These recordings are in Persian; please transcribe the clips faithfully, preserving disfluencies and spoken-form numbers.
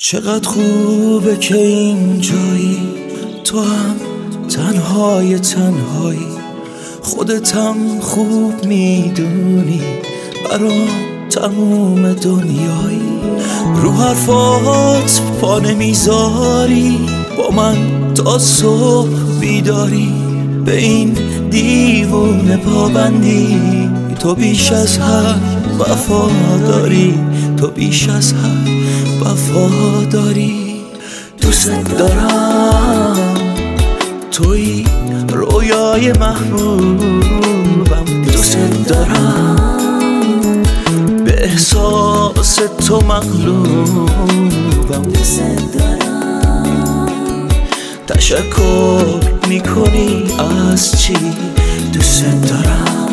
چقدر خوبه که اینجایی، تو هم تنهای تنهایی، خودتم خوب میدونی برام تموم دنیایی. رو حرفات پا نمیذاری، با من تا صبح بیداری، به این دیوونه پابندی. تو بیش از هر وفا داری، تو بیش از هر وفا داری. دوست دارم، توی رویای محبوبم. دوست دارم، به احساس تو مغلوبم. دوست دارم، تشکر میکنی از چی؟ دوست دارم،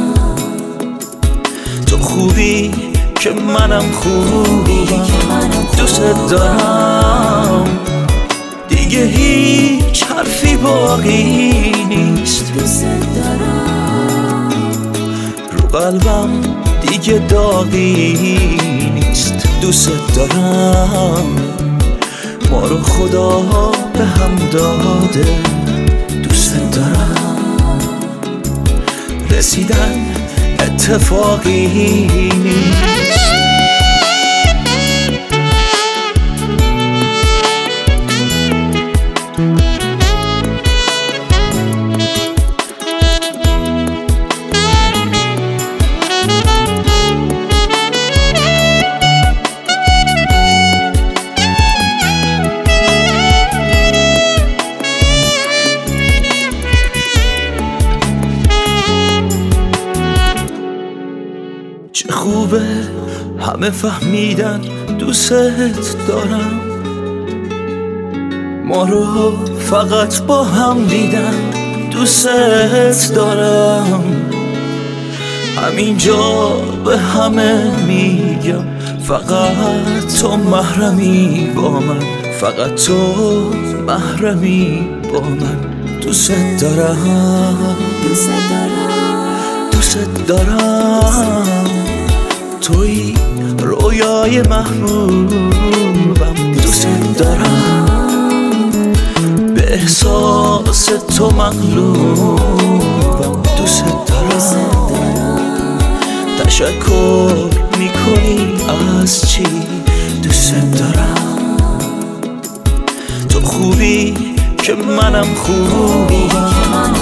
تو خوبی که منم خوبم. دوست دارم، دیگه هیچ حرفی باقی نیست. دوست دارم، رو قلبم دیگه داغی نیست. دوست دارم، ما رو خدا به هم داده. دوست دارم، رسیدن اتفاقی نیست. چه خوبه همه فهمیدن دوست دارم، ما رو فقط با هم دیدن. دوست دارم، همینجا به همه میگم، فقط تو محرمی با من، فقط تو محرمی با من. دوست دارم، دوست دارم، دوست دارم، توی رویای محبوبم. دوست دارم، به احساس تو مغلوبم. دوست دارم، تشکر میکنی از چی؟ دوست دارم، تو خوبی که منم خوبم.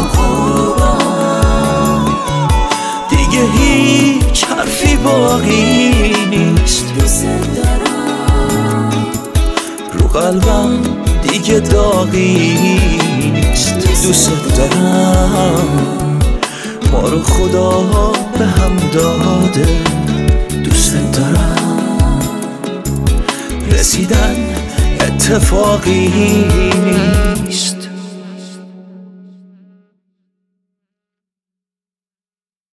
دیگه هیچ حرفی باقی نیست. دوست دارم، رو قلبم دیگه داغی نیست. دوست دارم، ما رو خدا به هم داده. دوست دارم، رسیدن اتفاقی نیست.